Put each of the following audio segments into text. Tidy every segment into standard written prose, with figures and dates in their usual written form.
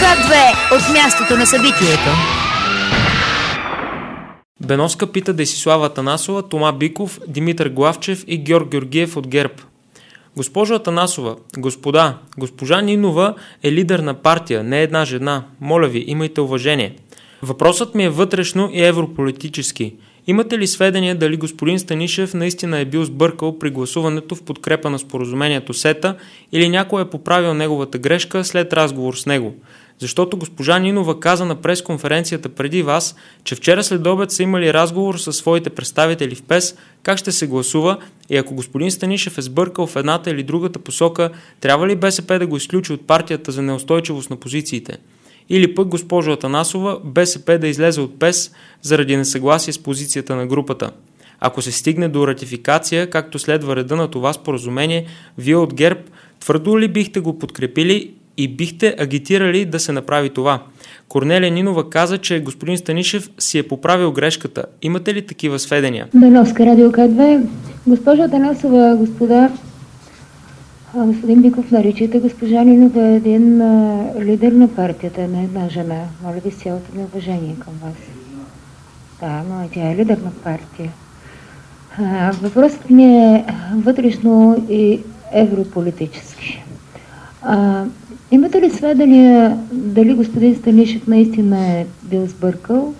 К2 от мястото на събитието. Беноска пита Десислава Атанасова, Тома Биков, Димитър Главчев и Георг Георгиев от ГЕРБ. Госпожо Атанасова, господа, госпожа Нинова е лидер на партия, не една жена. Моля ви, имайте уважение. Въпросът ми е вътрешно и европолитически. Имате ли сведения дали господин Станишев наистина е бил сбъркал при гласуването в подкрепа на споразумението СЕТА или някой е поправил неговата грешка след разговор с него? Защото госпожа Нинова каза на пресконференцията преди вас, че вчера след обед са имали разговор със своите представители в ПЕС как ще се гласува и ако господин Станишев е сбъркал в едната или другата посока, трябва ли БСП да го изключи от партията за неустойчивост на позициите? Или пък, госпожо Атанасова, БСП да излезе от ПЕС заради несъгласие с позицията на групата. Ако се стигне до ратификация, както следва реда на това споразумение, вие от ГЕРБ твърдо ли бихте го подкрепили и бихте агитирали да се направи това? Корнелия Нинова каза, че господин Станишев си е поправил грешката. Имате ли такива сведения? Беновска, Радио К2. Госпожо Атанасова, господа, господин Биков, наричайте госпожа Нинова един лидер на партията, не една жена. Моля ви, с цялото ми уважение към вас. Да, но тя е лидер на партия. Въпросът ми е вътрешно и европолитически. Имате ли сведения дали господин Станишев наистина е бил сбъркал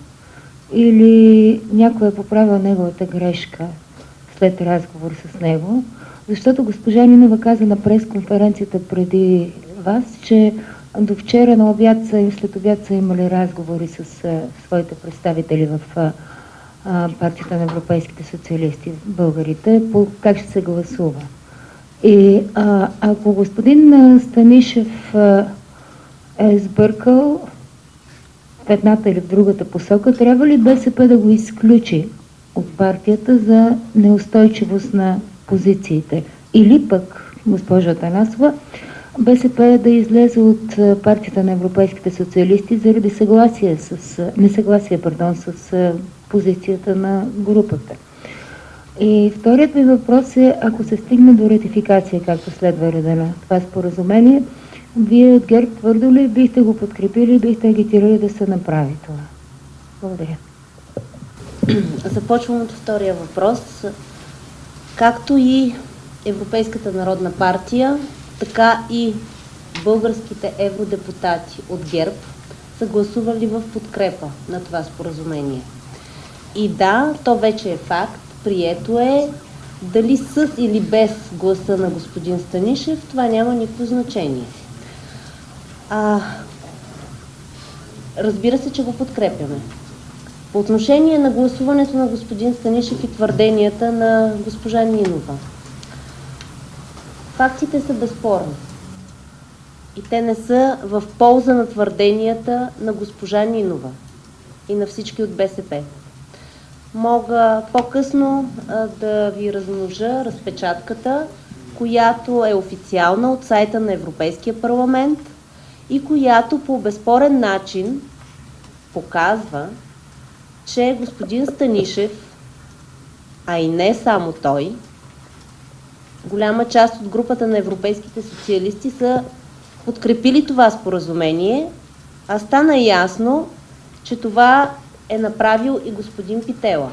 или някой е поправил неговата грешка след разговор с него? Защото госпожа Нинова каза на пресконференцията преди вас, че до вчера на обяд след обяд са имали разговори с своите представители в партията на европейските социалисти, българите, по как ще се гласува. И ако господин Станишев е сбъркал в едната или в другата посока, трябва ли БСП да го изключи от партията за неустойчивост на позициите? Или пък, госпожа Атанасова, БСП да излезе от партията на европейските социалисти заради несъгласие с позицията на групата? И вторият ми въпрос е, ако се стигне до ратификация, както следва реда на това споразумение, вие от ГЕРБ твърдо ли бихте го подкрепили и бихте агитирали да се направи това? Благодаря. Започвам от втория въпрос. Както и Европейската народна партия, така и българските евродепутати от ГЕРБ са гласували в подкрепа на това споразумение. И да, то вече е факт. Прието е, дали с или без гласа на господин Станишев, това няма никакво значение. Разбира се, че го подкрепяме. По отношение на гласуването на господин Станишев и твърденията на госпожа Нинова, фактите са безспорни. И те не са в полза на твърденията на госпожа Нинова и на всички от БСП. Мога по-късно да ви размножа разпечатката, която е официална от сайта на Европейския парламент и която по безспорен начин показва, че господин Станишев, а и не само той, голяма част от групата на европейските социалисти са подкрепили това споразумение, а стана ясно, че това е направил и господин Питела.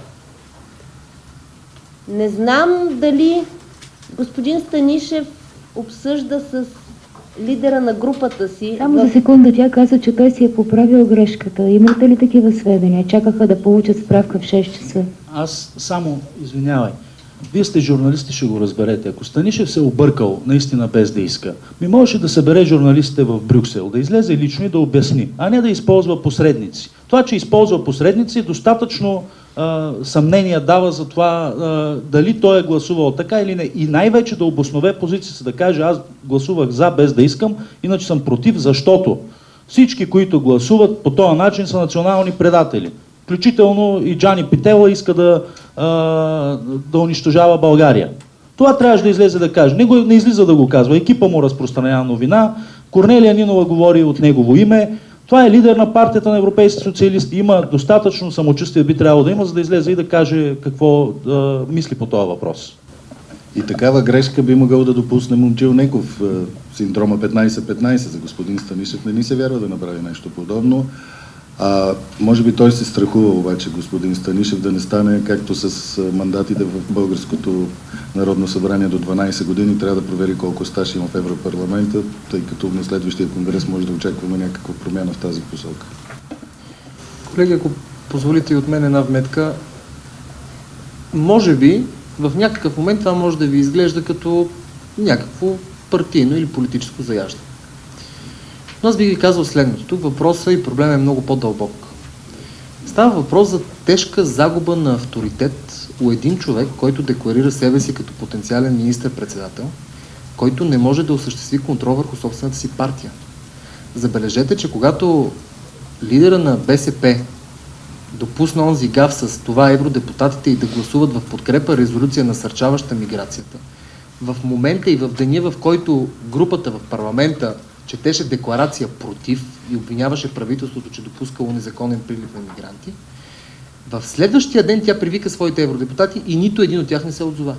Не знам дали господин Станишев обсъжда с лидера на групата си... Само за секунда тя каза, че той си е поправил грешката. Имате ли такива сведения? Чакаха да получат справка в 6 часа. Аз само, извинявай, вие сте журналисти, ще го разберете. Ако Станишев се объркал наистина без да иска, можеше да събере журналистите в Брюксел, да излезе лично и да обясни, а не да използва посредници. Това, че използва посредници, достатъчно съмнения дава за това дали той е гласувал така или не. И най-вече да обоснове позицията, да каже, аз гласувах за без да искам, иначе съм против, защото всички, които гласуват по този начин, са национални предатели. Включително и Джани Питела иска да унищожава България. Това трябваше да излезе да каже. Не излиза да го казва. Екипа му разпространява новина. Корнелия Нинова говори от негово име. Това е лидер на партията на европейските социалисти. Има достатъчно самочувствие, би трябвало да има, за да излезе и да каже какво мисли по този въпрос. И такава грешка би могъл да допусне Момчил Неков. Синдрома 15-15 за господин Станишев не ни се вярва да направи нещо подобно. Може би той се страхува обаче, господин Станишев, да не стане както с мандатите в Българското народно събрание до 12 години. Трябва да провери колко стаж има в Европарламента, тъй като на следващия конгрес може да очакваме някаква промяна в тази посока. Колеги, ако позволите и от мен една вметка, може би в някакъв момент това може да ви изглежда като някакво партийно или политическо заяждане. Но аз бих ви казал следното. Тук въпросът и проблем е много по-дълбок. Става въпрос за тежка загуба на авторитет у един човек, който декларира себе си като потенциален министър-председател, който не може да осъществи контрол върху собствената си партия. Забележете, че когато лидера на БСП допусна онзи гаф с това евродепутатите и да гласуват в подкрепа резолюция насърчаваща миграцията, в момента и в деня, в който групата в парламента четеше декларация против и обвиняваше правителството, че допускало незаконен прилив на мигранти, в следващия ден тя привика своите евродепутати и нито един от тях не се отзова.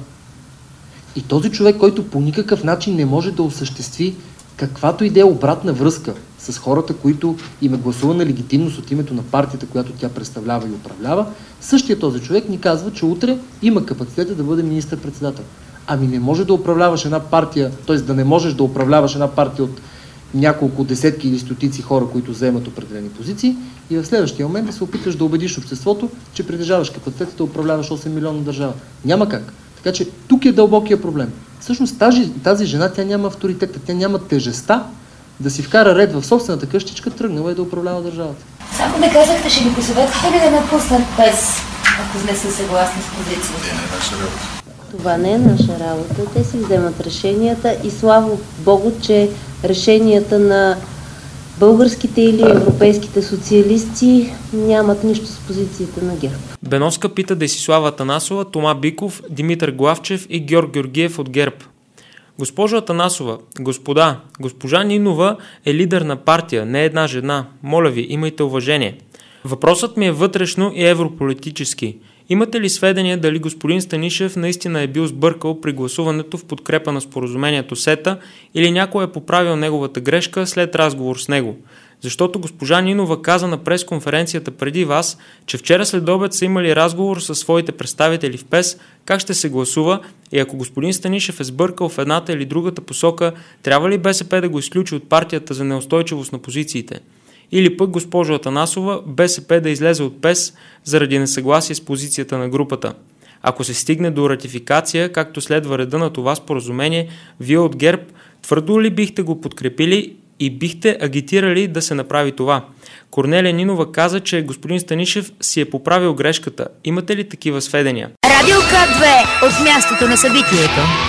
И този човек, който по никакъв начин не може да осъществи каквато и да е обратна връзка с хората, които им е гласувана легитимност от името на партията, която тя представлява и управлява, същия този човек ни казва, че утре има капацитета да бъде министър-председател. Ами не може да управляваш една партия, т.е. да не можеш да управляваш една партия от няколко десетки или стотици хора, които вземат определени позиции и в следващия момент да се опиташ да убедиш обществото, че притежаваш капацитет да управляваш 8 милиона държава. Няма как. Така че тук е дълбокия проблем. Всъщност тази жена, тя няма авторитета, тя няма тежеста да си вкара ред в собствената къщичка, тръгнала и да управлява държавата. Само да казахте, ще ги посъветвате ли да напуснат без, ако не са съгласни с позицията? Това не е наша работа. Те си вземат решенията и слава Богу, че решенията на българските или европейските социалисти нямат нищо с позицията на ГЕРБ. Беноска пита Десислава Атанасова, Тома Биков, Димитър Главчев и Георг Георгиев от ГЕРБ. Госпожо Атанасова, господа, госпожа Нинова е лидер на партия, не една жена. Моля ви, имайте уважение. Въпросът ми е вътрешно и европолитически. Имате ли сведения дали господин Станишев наистина е бил сбъркал при гласуването в подкрепа на споразумението СЕТА или някой е поправил неговата грешка след разговор с него? Защото госпожа Нинова каза на пресконференцията преди вас, че вчера след обед са имали разговор със своите представители в ПЕС как ще се гласува и ако господин Станишев е сбъркал в едната или другата посока, трябва ли БСП да го изключи от партията за неустойчивост на позициите? Или пък, госпожо Атанасова, БСП да излезе от ПЕС заради несъгласие с позицията на групата. Ако се стигне до ратификация, както следва реда на това споразумение, вие от ГЕРБ твърдо ли бихте го подкрепили и бихте агитирали да се направи това? Корнелия Нинова каза, че господин Станишев си е поправил грешката. Имате ли такива сведения? Радио К2 от мястото на събитието.